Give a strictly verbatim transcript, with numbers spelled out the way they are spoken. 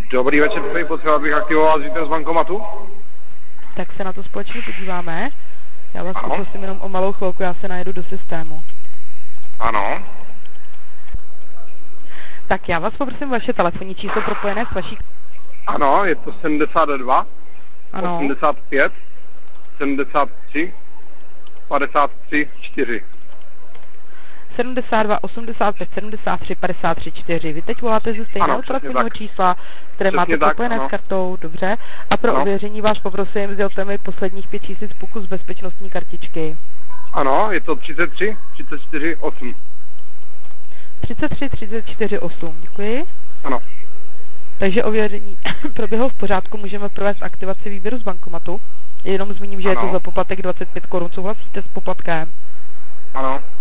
Dobrý večer, tady potřeba bych aktivoval zítra z bankomatu. Tak se na to společně podíváme. Já vás Ano. poprosím jenom o malou chvilku, já se najedu do systému. Ano. Tak já vás poprosím vaše telefonní číslo propojené s vaší... Ano, je to sedmdesát dva, Ano. osmdesát pět, sedmdesát tři, padesát tři, čtyři. sedmdesát dva, osmdesát pět, sedmdesát tři, padesát tři, čtyři. Vy teď voláte ze stejného Ano, přesně telefonního tak. čísla, které Přesně máte tak, propojené ano. s kartou, dobře. A pro Ano. ověření vás poprosím, sdělte mi posledních pět tisíc puku z bezpečnostní kartičky. Ano, je to třicet tři, třicet čtyři, osm. třicet tři, třicet čtyři, osm. Děkuji. Ano. Takže ověření proběhlo v pořádku, můžeme provést aktivaci výběru z bankomatu. Jenom zmíním, že Ano. je to za poplatek dvacet pět korun. Souhlasíte s poplatkem? Ano.